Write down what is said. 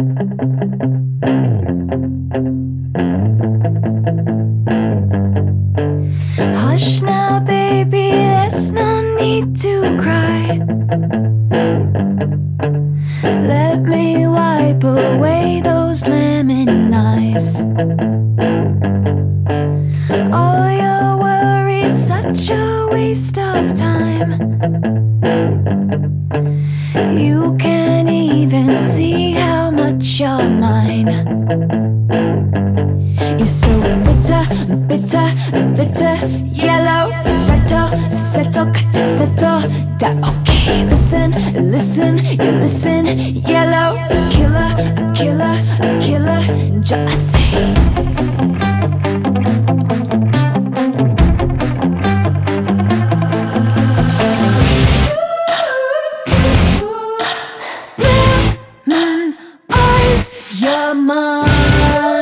Hush now, baby, there's no need to cry. Let me wipe away those lemon eyes. All your worries, such a waste of time. You can't even see how much you're mine. You're so bitter, bitter, bitter, yellow. Settle, settle, got to settle down. Okay, listen, listen, you listen. Yellow's a killer, a killer, a killer. Just say. Lemon eyes, you're mine.